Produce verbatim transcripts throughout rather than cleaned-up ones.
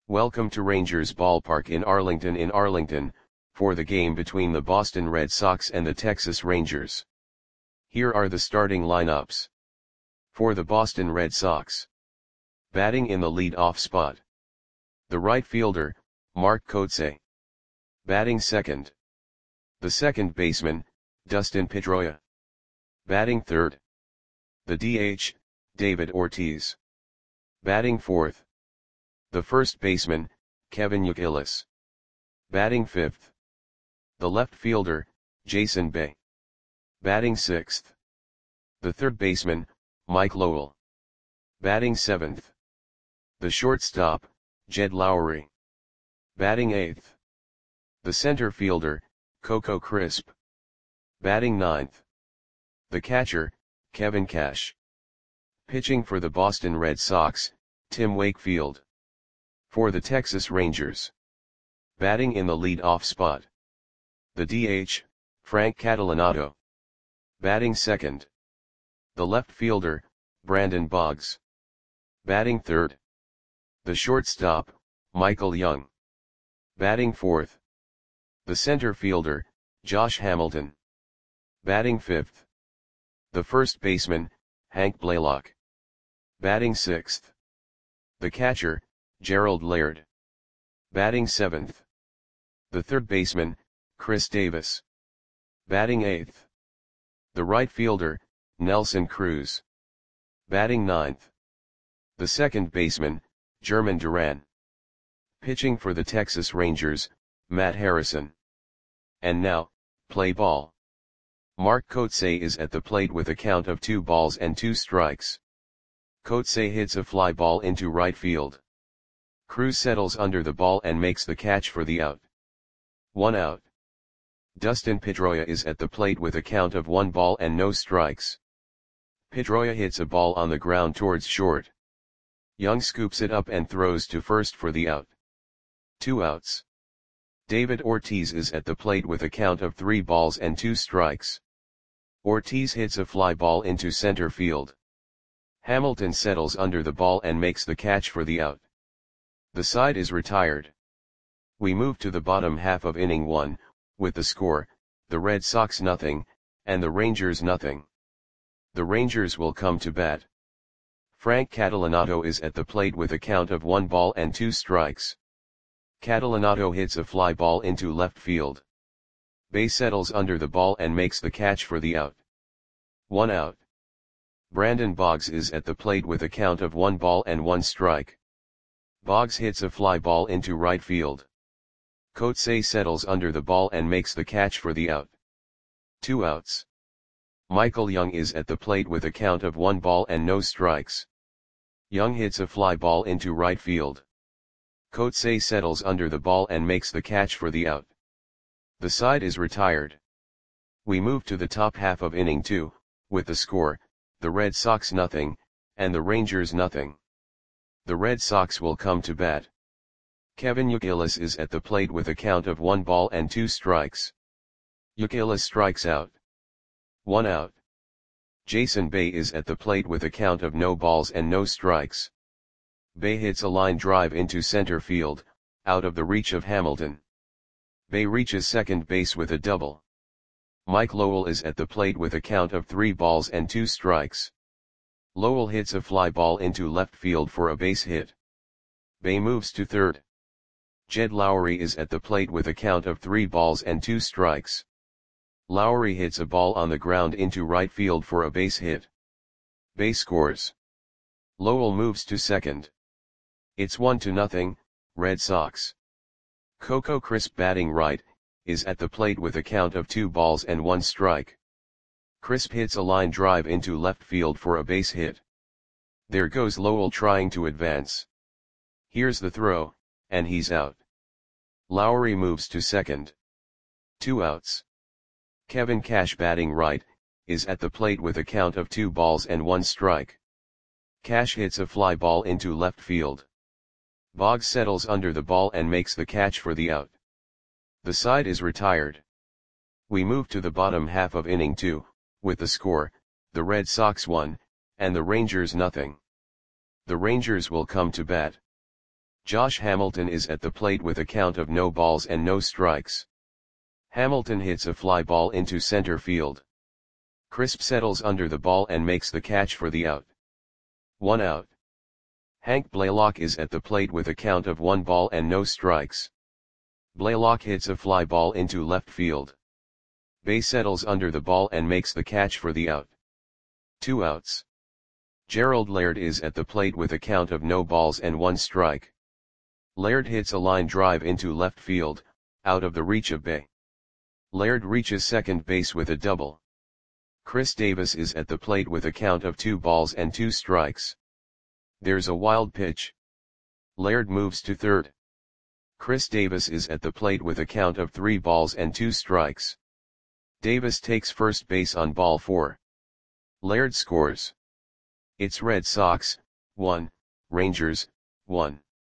Welcome to Rangers Ballpark in Arlington in Arlington, for the game between the Boston Red Sox and the Texas Rangers. Here are the starting lineups. For the Boston Red Sox. Batting in the lead-off spot. The right fielder, Mark Kotsay. Batting second. The second baseman, Dustin Pedroia. Batting third. The D H, David Ortiz. Batting fourth. The first baseman, Kevin Youkilis. Batting fifth. The left fielder, Jason Bay. Batting sixth. The third baseman, Mike Lowell. Batting seventh. The shortstop, Jed Lowrie. Batting eighth. The center fielder, Coco Crisp. Batting ninth. The catcher, Kevin Cash. Pitching for the Boston Red Sox, Tim Wakefield. For the Texas Rangers. Batting in the lead-off spot. The D H, Frank Catalanotto. Batting second. The left fielder, Brandon Boggs. Batting third. The shortstop, Michael Young. Batting fourth. The center fielder, Josh Hamilton. Batting fifth. The first baseman, Hank Blaylock. Batting sixth. The catcher, Gerald Laird. Batting seventh. The third baseman, Chris Davis. Batting eighth. The right fielder, Nelson Cruz. Batting ninth. The second baseman, German Duran. Pitching for the Texas Rangers, Matt Harrison. And now, play ball. Mark Kotsay is at the plate with a count of two balls and two strikes. Kotsay hits a fly ball into right field. Cruz settles under the ball and makes the catch for the out. One out. Dustin Pedroia is at the plate with a count of one ball and no strikes. Pedroia hits a ball on the ground towards short. Young scoops it up and throws to first for the out. Two outs. David Ortiz is at the plate with a count of three balls and two strikes. Ortiz hits a fly ball into center field. Hamilton settles under the ball and makes the catch for the out. The side is retired. We move to the bottom half of inning one, with the score, the Red Sox nothing, and the Rangers nothing. The Rangers will come to bat. Frank Catalanotto is at the plate with a count of one ball and two strikes. Catalanotto hits a fly ball into left field. Bay settles under the ball and makes the catch for the out. One out. Brandon Boggs is at the plate with a count of one ball and one strike. Boggs hits a fly ball into right field. Kotsay settles under the ball and makes the catch for the out. Two outs. Michael Young is at the plate with a count of one ball and no strikes. Young hits a fly ball into right field. Kotsay settles under the ball and makes the catch for the out. The side is retired. We move to the top half of inning two, with the score, the Red Sox nothing, and the Rangers nothing. The Red Sox will come to bat. Kevin Youkilis is at the plate with a count of one ball and two strikes. Youkilis strikes out. One out. Jason Bay is at the plate with a count of no balls and no strikes. Bay hits a line drive into center field, out of the reach of Hamilton. Bay reaches second base with a double. Mike Lowell is at the plate with a count of three balls and two strikes. Lowell hits a fly ball into left field for a base hit. Bay moves to third. Jed Lowrie is at the plate with a count of three balls and two strikes. Lowrie hits a ball on the ground into right field for a base hit. Bay scores. Lowell moves to second. It's one to nothing, Red Sox. Coco Crisp batting right, is at the plate with a count of two balls and one strike. Crisp hits a line drive into left field for a base hit. There goes Lowell trying to advance. Here's the throw, and he's out. Lowrie moves to second. Two outs. Kevin Cash batting right, is at the plate with a count of two balls and one strike. Cash hits a fly ball into left field. Boggs settles under the ball and makes the catch for the out. The side is retired. We move to the bottom half of inning two, with the score, the Red Sox one, and the Rangers nothing. The Rangers will come to bat. Josh Hamilton is at the plate with a count of no balls and no strikes. Hamilton hits a fly ball into center field. Crisp settles under the ball and makes the catch for the out. One out. Hank Blaylock is at the plate with a count of one ball and no strikes. Blaylock hits a fly ball into left field. Bay settles under the ball and makes the catch for the out. Two outs. Gerald Laird is at the plate with a count of no balls and one strike. Laird hits a line drive into left field, out of the reach of Bay. Laird reaches second base with a double. Chris Davis is at the plate with a count of two balls and two strikes. There's a wild pitch. Laird moves to third. Chris Davis is at the plate with a count of three balls and two strikes. Davis takes first base on ball four. Laird scores. It's Red Sox, one, Rangers, one.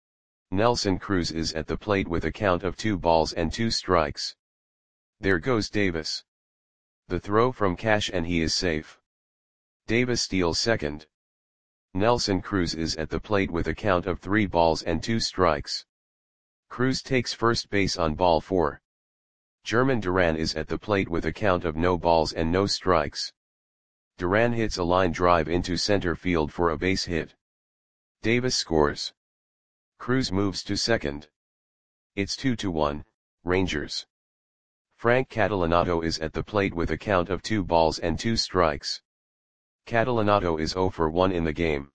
Nelson Cruz is at the plate with a count of two balls and two strikes. There goes Davis. The throw from Cash and he is safe. Davis steals second. Nelson Cruz is at the plate with a count of three balls and two strikes. Cruz takes first base on ball four. German Duran is at the plate with a count of no balls and no strikes. Duran hits a line drive into center field for a base hit. Davis scores. Cruz moves to second. It's two to one, Rangers. Frank Catalanato is at the plate with a count of two balls and two strikes. Catalanato is zero for one in the game.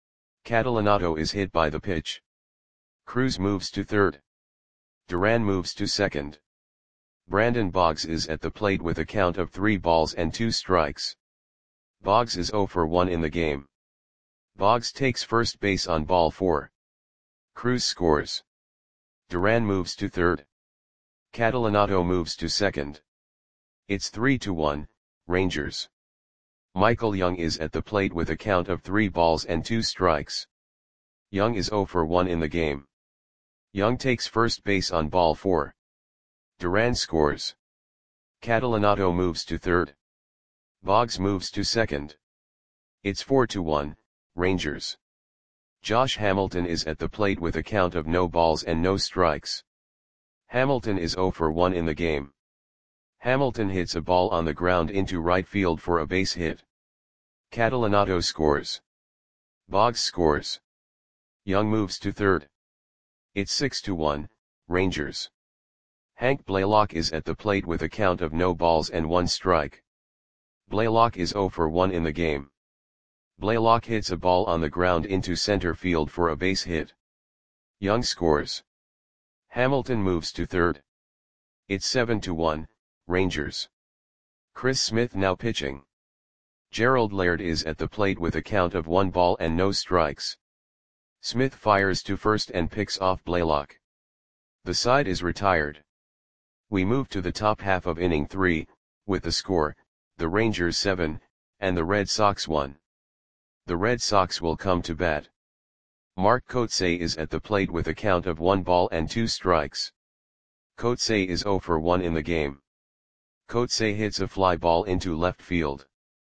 Catalanato is hit by the pitch. Cruz moves to third. Duran moves to second. Brandon Boggs is at the plate with a count of three balls and two strikes. Boggs is zero for one in the game. Boggs takes first base on ball four. Cruz scores. Duran moves to third. Catalanato moves to second. It's three to one, Rangers. Michael Young is at the plate with a count of three balls and two strikes. Young is zero for one in the game. Young takes first base on ball four. Duran scores. Catalanato moves to third. Boggs moves to second. It's four to one, Rangers. Josh Hamilton is at the plate with a count of no balls and no strikes. Hamilton is zero for one in the game. Hamilton hits a ball on the ground into right field for a base hit. Catalanato scores. Boggs scores. Young moves to third. It's six to one, Rangers. Hank Blaylock is at the plate with a count of no balls and one strike. Blaylock is zero for one in the game. Blaylock hits a ball on the ground into center field for a base hit. Young scores. Hamilton moves to third. It's seven to one, Rangers. Chris Smith now pitching. Gerald Laird is at the plate with a count of one ball and no strikes. Smith fires to first and picks off Blaylock. The side is retired. We move to the top half of inning three, with the score, the Rangers seven, and the Red Sox one. The Red Sox will come to bat. Mark Kotsay is at the plate with a count of one ball and two strikes. Kotsay is zero for one in the game. Kotsay hits a fly ball into left field.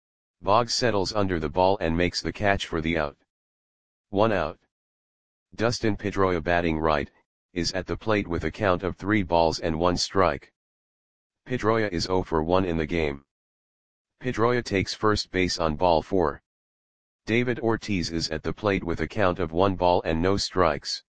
Boggs settles under the ball and makes the catch for the out. One out. Dustin Pedroia, batting right, is at the plate with a count of three balls and one strike. Pedroia is zero for one in the game. Pedroia takes first base on ball four. David Ortiz is at the plate with a count of one ball and no strikes.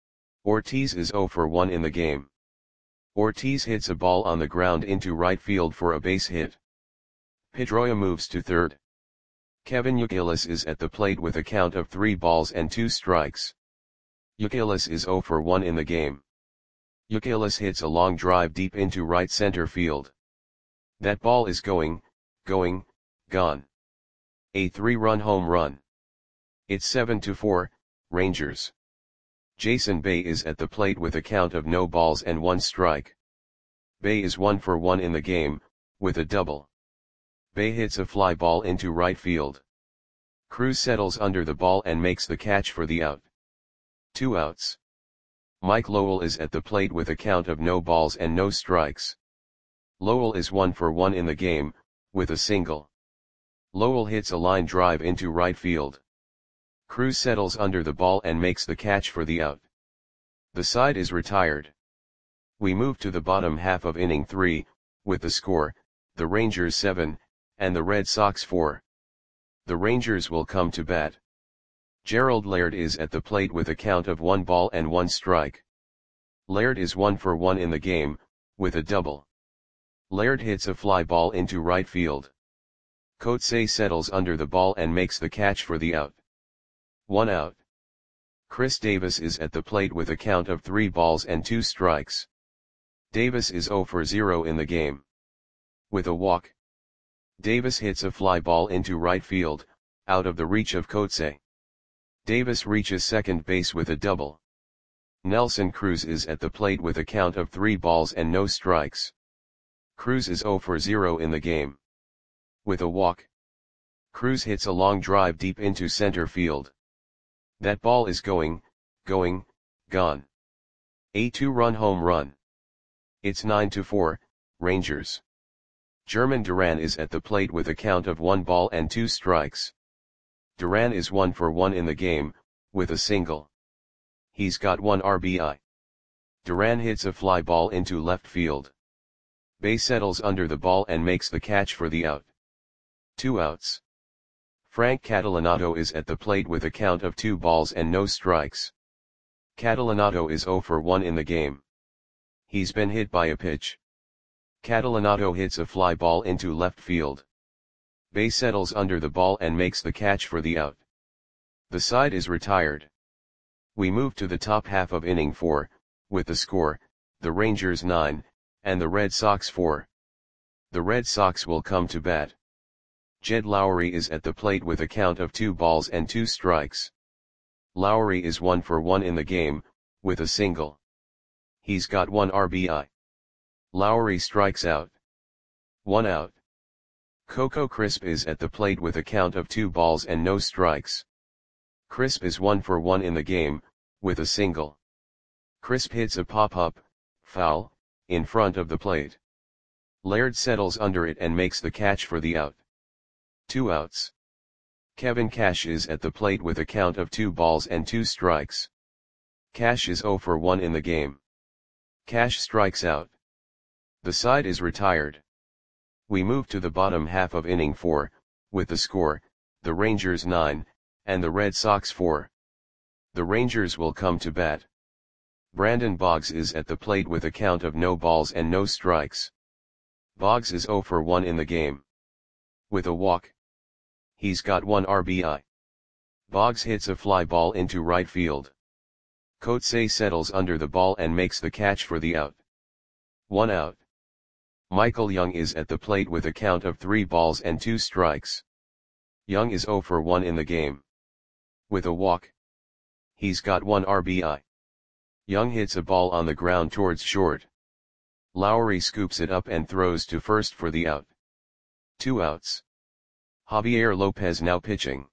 Ortiz is zero for one in the game. Ortiz hits a ball on the ground into right field for a base hit. Pedroia moves to third. Kevin Youkilis is at the plate with a count of three balls and two strikes. Youkilis is zero for one in the game. Youkilis hits a long drive deep into right center field. That ball is going, going, gone. A three-run home run. It's seven to four, Rangers. Jason Bay is at the plate with a count of no balls and one strike. Bay is one for one in the game, with a double. Bay hits a fly ball into right field. Cruz settles under the ball and makes the catch for the out. Two outs. Mike Lowell is at the plate with a count of no balls and no strikes. Lowell is one for one in the game, with a single. Lowell hits a line drive into right field. Cruz settles under the ball and makes the catch for the out. The side is retired. We move to the bottom half of inning three, with the score, the Rangers seven, and the Red Sox four. The Rangers will come to bat. Gerald Laird is at the plate with a count of one ball and one strike. Laird is one for one in the game, with a double. Laird hits a fly ball into right field. Coetzee settles under the ball and makes the catch for the out. One out. Chris Davis is at the plate with a count of three balls and two strikes. Davis is zero for zero in the game. With a walk, Davis hits a fly ball into right field, out of the reach of Coetzee. Davis reaches second base with a double. Nelson Cruz is at the plate with a count of three balls and no strikes. Cruz is zero for zero in the game. With a walk, Cruz hits a long drive deep into center field. That ball is going, going, gone. A two-run home run. It's nine to four, Rangers. German Duran is at the plate with a count of one ball and two strikes. Duran is one for one in the game, with a single. He's got one R B I. Duran hits a fly ball into left field. Bay settles under the ball and makes the catch for the out. Two outs. Frank Catalanato is at the plate with a count of two balls and no strikes. Catalanato is zero for one in the game. He's been hit by a pitch. Catalanato hits a fly ball into left field. Bay settles under the ball and makes the catch for the out. The side is retired. We move to the top half of inning four, with the score, the Rangers nine, and the Red Sox four. The Red Sox will come to bat. Jed Lowry is at the plate with a count of two balls and two strikes. Lowry is one for one in the game, with a single. He's got one R B I. Lowry strikes out. One out. Coco Crisp is at the plate with a count of two balls and no strikes. Crisp is one for one in the game, with a single. Crisp hits a pop-up, foul, in front of the plate. Laird settles under it and makes the catch for the out. Two outs. Kevin Cash is at the plate with a count of two balls and two strikes. Cash is zero for one in the game. Cash strikes out. The side is retired. We move to the bottom half of inning four, with the score, the Rangers nine, and the Red Sox four. The Rangers will come to bat. Brandon Boggs is at the plate with a count of no balls and no strikes. Boggs is zero for one in the game. With a walk, he's got one R B I. Boggs hits a fly ball into right field. Coetzee settles under the ball and makes the catch for the out. One out. Michael Young is at the plate with a count of three balls and two strikes. Young is zero for one in the game. With a walk, he's got one R B I. Young hits a ball on the ground towards short. Lowry scoops it up and throws to first for the out. Two outs. Javier Lopez now pitching.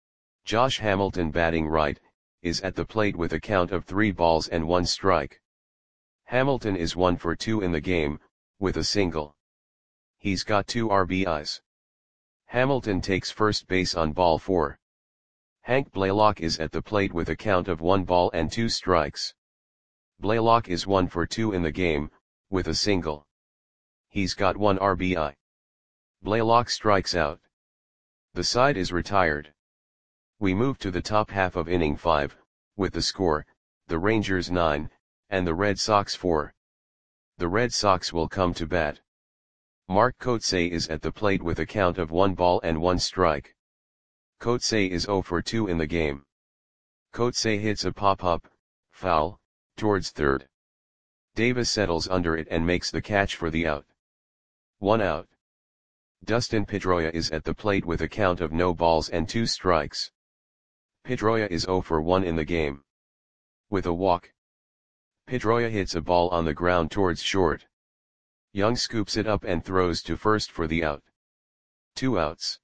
Josh Hamilton batting right, is at the plate with a count of three balls and one strike. Hamilton is one for two in the game, with a single. He's got two R B Is. Hamilton takes first base on ball four. Hank Blaylock is at the plate with a count of one ball and two strikes. Blaylock is one for two in the game, with a single. He's got one R B I. Blaylock strikes out. The side is retired. We move to the top half of inning five, with the score, the Rangers nine, and the Red Sox four. The Red Sox will come to bat. Mark Coetzee is at the plate with a count of one ball and one strike. Coetzee is zero for two in the game. Coetzee hits a pop-up, foul, towards third. Davis settles under it and makes the catch for the out. One out. Dustin Pedroia is at the plate with a count of no balls and two strikes. Pedroia is zero for one in the game. With a walk, Pedroia hits a ball on the ground towards short. Young scoops it up and throws to first for the out. Two outs.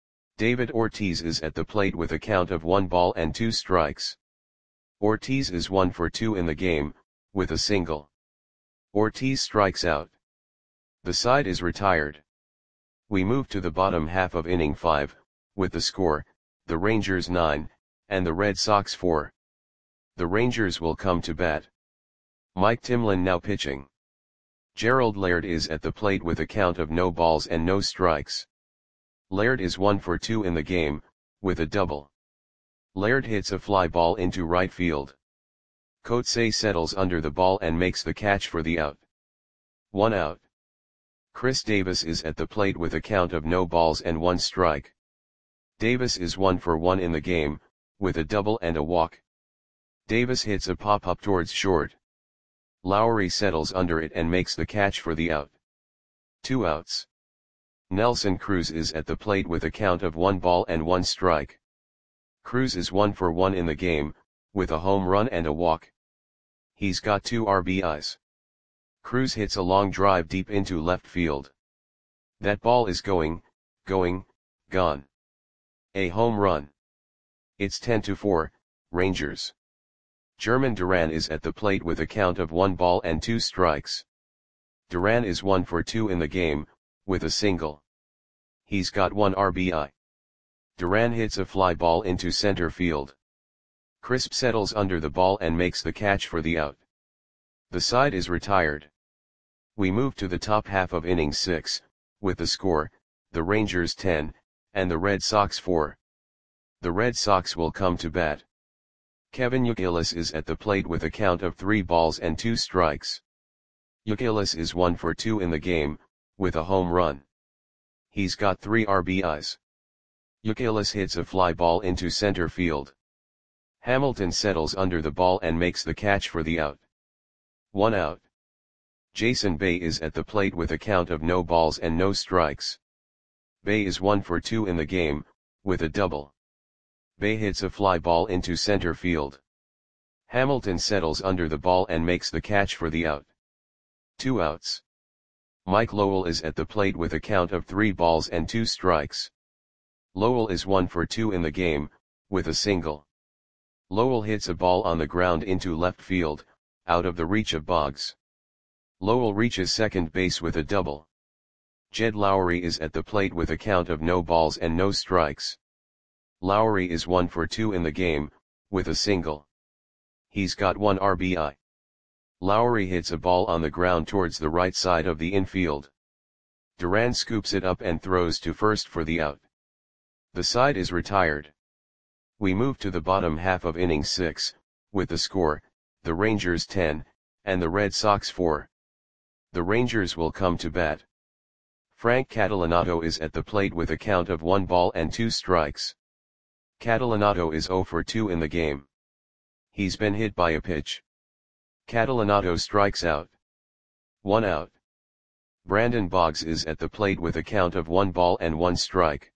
David Ortiz is at the plate with a count of one ball and two strikes. Ortiz is one for two in the game, with a single. Ortiz strikes out. The side is retired. We move to the bottom half of inning five, with the score, the Rangers nine, and the Red Sox four. The Rangers will come to bat. Mike Timlin now pitching. Gerald Laird is at the plate with a count of no balls and no strikes. Laird is one for two in the game, with a double. Laird hits a fly ball into right field. Coetzee settles under the ball and makes the catch for the out. One out. Chris Davis is at the plate with a count of no balls and one strike. Davis is one for one in the game, with a double and a walk. Davis hits a pop-up towards short. Lowry settles under it and makes the catch for the out. Two outs. Nelson Cruz is at the plate with a count of one ball and one strike. Cruz is one for one in the game, with a home run and a walk. He's got two R B Is. Cruz hits a long drive deep into left field. That ball is going, going, gone. A home run. It's ten to four, Rangers. German Duran is at the plate with a count of one ball and two strikes. Duran is one for two in the game, with a single. He's got one R B I. Duran hits a fly ball into center field. Crisp settles under the ball and makes the catch for the out. The side is retired. We move to the top half of inning six, with the score, the Rangers ten, and the Red Sox four. The Red Sox will come to bat. Kevin Youkilis is at the plate with a count of three balls and two strikes. Youkilis is one for two in the game, with a home run. He's got three R B Is. Youkilis hits a fly ball into center field. Hamilton settles under the ball and makes the catch for the out. One out. Jason Bay is at the plate with a count of no balls and no strikes. Bay is one for two in the game, with a double. Bay hits a fly ball into center field. Hamilton settles under the ball and makes the catch for the out. Two outs. Mike Lowell is at the plate with a count of three balls and two strikes. Lowell is one for two in the game, with a single. Lowell hits a ball on the ground into left field, out of the reach of Boggs. Lowell reaches second base with a double. Jed Lowry is at the plate with a count of no balls and no strikes. Lowry is one for two in the game, with a single. He's got one R B I. Lowry hits a ball on the ground towards the right side of the infield. Duran scoops it up and throws to first for the out. The side is retired. We move to the bottom half of inning six, with the score, the Rangers ten, and the Red Sox four. The Rangers will come to bat. Frank Catalanato is at the plate with a count of one ball and two strikes. Catalanato is zero for two in the game. He's been hit by a pitch. Catalanato strikes out. One out. Brandon Boggs is at the plate with a count of one ball and one strike.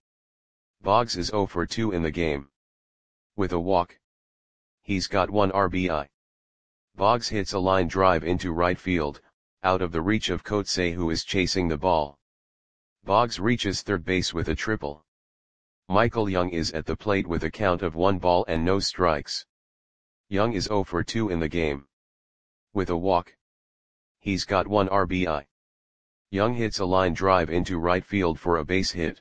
Boggs is zero for two in the game. With a walk. He's got one R B I. Boggs hits a line drive into right field, out of the reach of Coetzee, who is chasing the ball. Boggs reaches third base with a triple. Michael Young is at the plate with a count of one ball and no strikes. Young is zero for two in the game. With a walk. He's got one R B I. Young hits a line drive into right field for a base hit.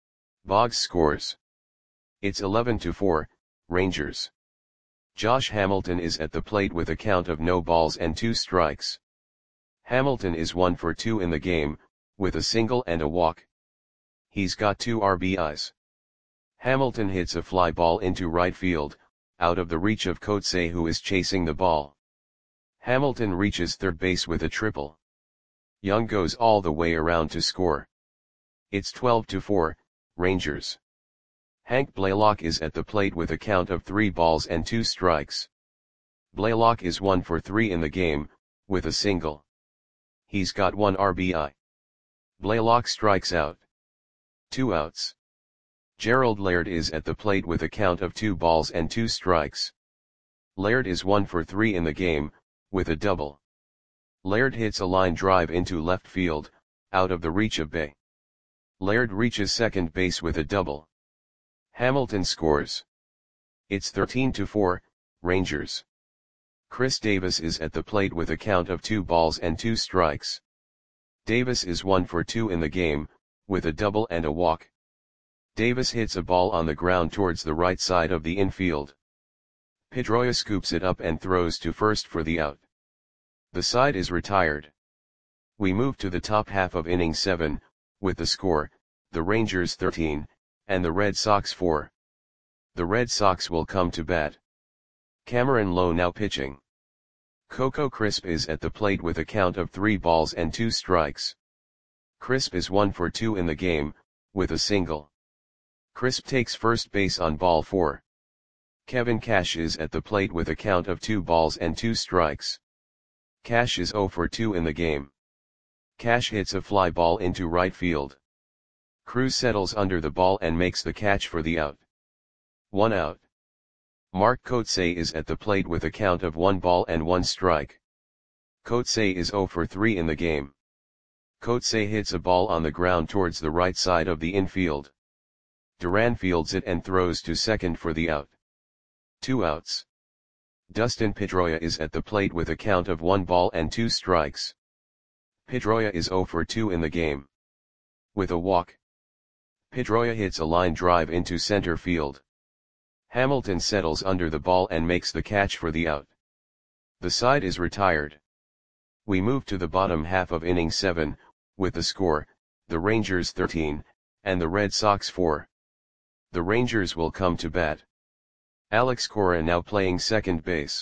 Boggs scores. It's eleven to four, Rangers. Josh Hamilton is at the plate with a count of no balls and two strikes. Hamilton is one for two in the game, with a single and a walk. He's got two R B Is. Hamilton hits a fly ball into right field, out of the reach of Coetzee, who is chasing the ball. Hamilton reaches third base with a triple. Young goes all the way around to score. It's twelve to four, Rangers. Hank Blaylock is at the plate with a count of three balls and two strikes. Blaylock is one for three in the game, with a single. He's got one R B I. Blaylock strikes out. Two outs. Gerald Laird is at the plate with a count of two balls and two strikes. Laird is one for three in the game, with a double. Laird hits a line drive into left field, out of the reach of Bay. Laird reaches second base with a double. Hamilton scores. It's thirteen to four, Rangers. Chris Davis is at the plate with a count of two balls and two strikes. Davis is one for two in the game, with a double and a walk. Davis hits a ball on the ground towards the right side of the infield. Pedroia scoops it up and throws to first for the out. The side is retired. We move to the top half of inning seven, with the score, the Rangers thirteen, and the Red Sox four. The Red Sox will come to bat. Cameron Lowe now pitching. Coco Crisp is at the plate with a count of three balls and two strikes. Crisp is one for two in the game, with a single. Crisp takes first base on ball four. Kevin Cash is at the plate with a count of two balls and two strikes. Cash is zero for two in the game. Cash hits a fly ball into right field. Cruz settles under the ball and makes the catch for the out. One out. Mark Kotsay is at the plate with a count of one ball and one strike. Kotsay is zero for three in the game. Kotsay hits a ball on the ground towards the right side of the infield. Duran fields it and throws to second for the out. Two outs. Dustin Pedroia is at the plate with a count of one ball and two strikes. Pedroia is zero for two in the game. With a walk. Pedroia hits a line drive into center field. Hamilton settles under the ball and makes the catch for the out. The side is retired. We move to the bottom half of inning seven, with the score, the Rangers thirteen, and the Red Sox four. The Rangers will come to bat. Alex Cora now playing second base.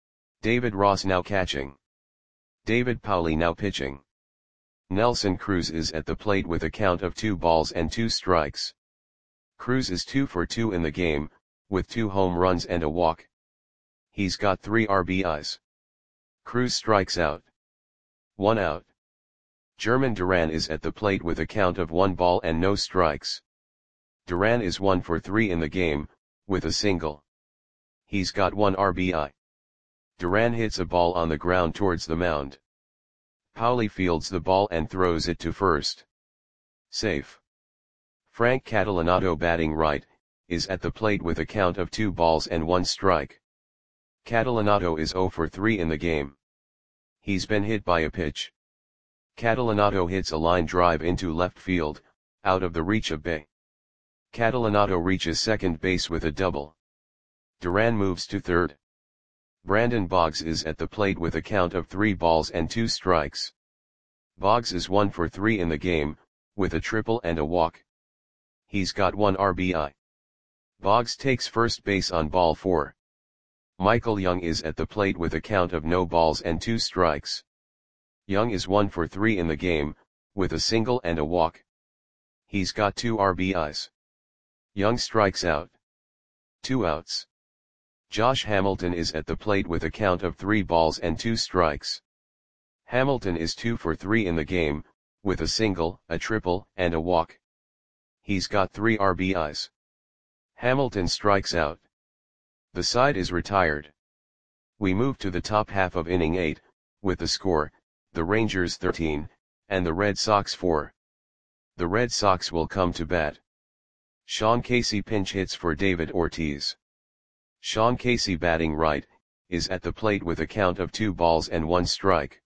David Ross now catching. David Pauley now pitching. Nelson Cruz is at the plate with a count of two balls and two strikes. Cruz is two for two in the game, with two home runs and a walk. He's got three R B Is. Cruz strikes out. One out. German Duran is at the plate with a count of one ball and no strikes. Duran is one for three in the game, with a single. He's got one R B I. Duran hits a ball on the ground towards the mound. Pauley fields the ball and throws it to first. Safe. Frank Catalanato batting right, is at the plate with a count of two balls and one strike. Catalanato is zero for three in the game. He's been hit by a pitch. Catalanato hits a line drive into left field, out of the reach of Bay. Catalanato reaches second base with a double. Duran moves to third. Brandon Boggs is at the plate with a count of three balls and two strikes. Boggs is one for three in the game, with a triple and a walk. He's got one R B I. Boggs takes first base on ball four. Michael Young is at the plate with a count of no balls and two strikes. Young is one for three in the game, with a single and a walk. He's got two R B Is. Young strikes out. Two outs. Josh Hamilton is at the plate with a count of three balls and two strikes. Hamilton is two for three in the game, with a single, a triple, and a walk. He's got three R B Is. Hamilton strikes out. The side is retired. We move to the top half of inning eight, with the score, the Rangers thirteen, and the Red Sox four. The Red Sox will come to bat. Sean Casey pinch hits for David Ortiz. Sean Casey batting right, is at the plate with a count of two balls and one strike.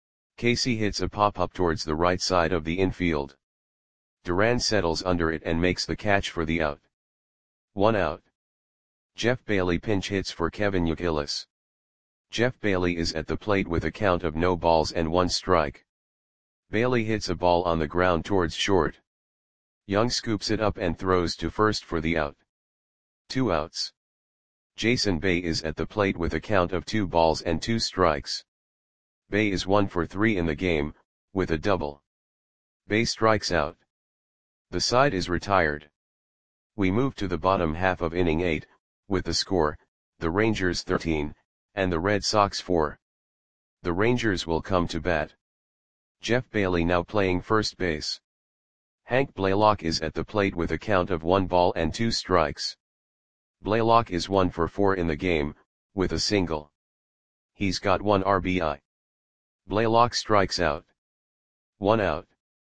Casey hits a pop-up towards the right side of the infield. Duran settles under it and makes the catch for the out. One out. Jeff Bailey pinch hits for Kevin Youkilis. Jeff Bailey is at the plate with a count of no balls and one strike. Bailey hits a ball on the ground towards short. Young scoops it up and throws to first for the out. Two outs. Jason Bay is at the plate with a count of two balls and two strikes. Bay is one for three in the game, with a double. Bay strikes out. The side is retired. We move to the bottom half of inning eight, with the score, the Rangers thirteen, and the Red Sox four. The Rangers will come to bat. Jeff Bailey now playing first base. Hank Blaylock is at the plate with a count of one ball and two strikes. Blaylock is one for four in the game, with a single. He's got one R B I. Blaylock strikes out. One out.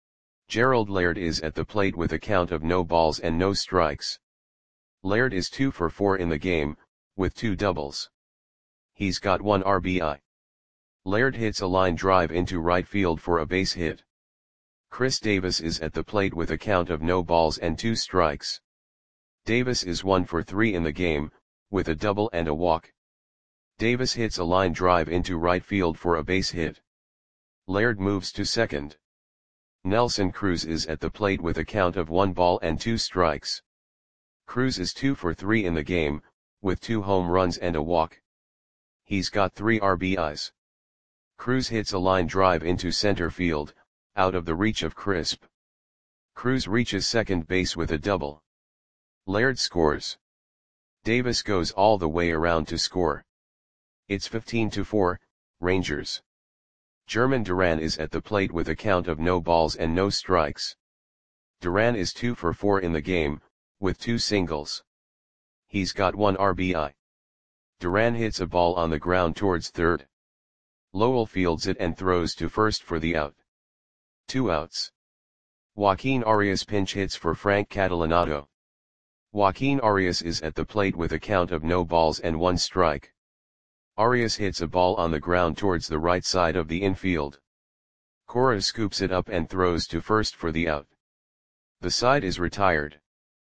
Gerald Laird is at the plate with a count of no balls and no strikes. Laird is two for four in the game, with two doubles. He's got one R B I. Laird hits a line drive into right field for a base hit. Chris Davis is at the plate with a count of no balls and two strikes. Davis is one for three in the game, with a double and a walk. Davis hits a line drive into right field for a base hit. Laird moves to second. Nelson Cruz is at the plate with a count of one ball and two strikes. Cruz is two for three in the game, with two home runs and a walk. He's got three R B Is. Cruz hits a line drive into center field, out of the reach of Crisp. Cruz reaches second base with a double. Laird scores. Davis goes all the way around to score. It's fifteen to four, Rangers. German Duran is at the plate with a count of no balls and no strikes. Duran is two for four in the game, with two singles. He's got one R B I. Duran hits a ball on the ground towards third. Lowell fields it and throws to first for the out. Two outs. Joaquin Arias pinch hits for Frank Catalanotto. Joaquin Arias is at the plate with a count of no balls and one strike. Arias hits a ball on the ground towards the right side of the infield. Cora scoops it up and throws to first for the out. The side is retired.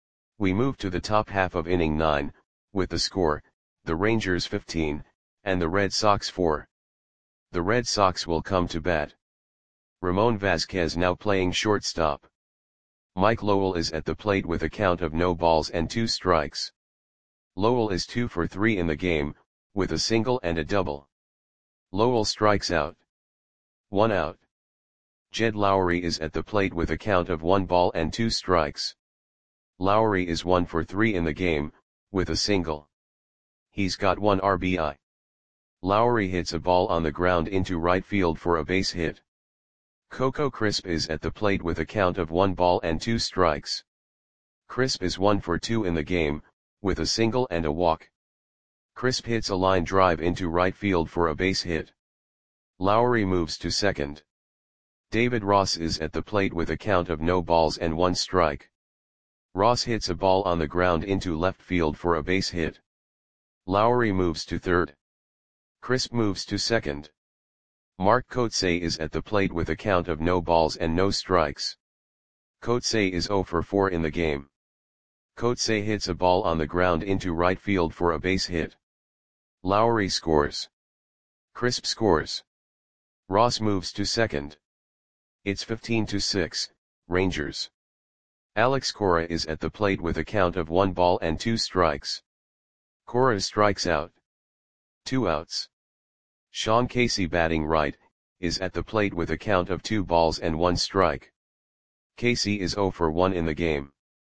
We move to the top half of inning nine, with the score, the Rangers fifteen, and the Red Sox four. The Red Sox will come to bat. Ramon Vazquez now playing shortstop. Mike Lowell is at the plate with a count of no balls and two strikes. Lowell is two for three in the game, with a single and a double. Lowell strikes out. One out. Jed Lowry is at the plate with a count of one ball and two strikes. Lowry is one for three in the game, with a single. He's got one R B I. Lowry hits a ball on the ground into right field for a base hit. Coco Crisp is at the plate with a count of one ball and two strikes. Crisp is one for two in the game, with a single and a walk. Crisp hits a line drive into right field for a base hit. Lowry moves to second. David Ross is at the plate with a count of no balls and one strike. Ross hits a ball on the ground into left field for a base hit. Lowry moves to third. Crisp moves to second. Mark Kotsay is at the plate with a count of no balls and no strikes. Kotsay is zero for four in the game. Kotsay hits a ball on the ground into right field for a base hit. Lowry scores. Crisp scores. Ross moves to second. It's fifteen to six, Rangers. Alex Cora is at the plate with a count of one ball and two strikes. Cora strikes out. Two outs. Sean Casey batting right, is at the plate with a count of two balls and one strike. Casey is zero for one in the game.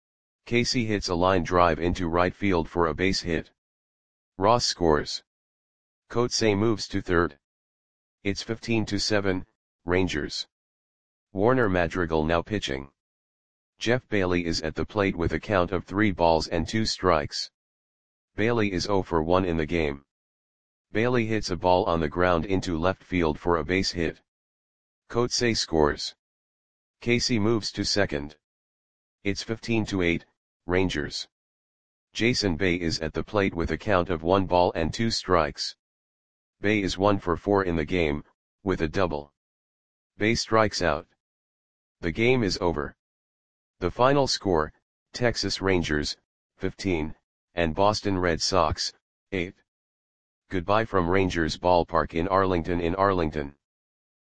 Casey hits a line drive into right field for a base hit. Ross scores. Kotsay moves to third. It's fifteen to seven, Rangers. Warner Madrigal now pitching. Jeff Bailey is at the plate with a count of three balls and two strikes. Bailey is zero for one in the game. Bailey hits a ball on the ground into left field for a base hit. Kotsay scores. Casey moves to second. It's fifteen to eight, Rangers. Jason Bay is at the plate with a count of one ball and two strikes. Bay is one for four in the game, with a double. Bay strikes out. The game is over. The final score, Texas Rangers, fifteen, and Boston Red Sox, eight. Goodbye from Rangers Ballpark in Arlington in Arlington.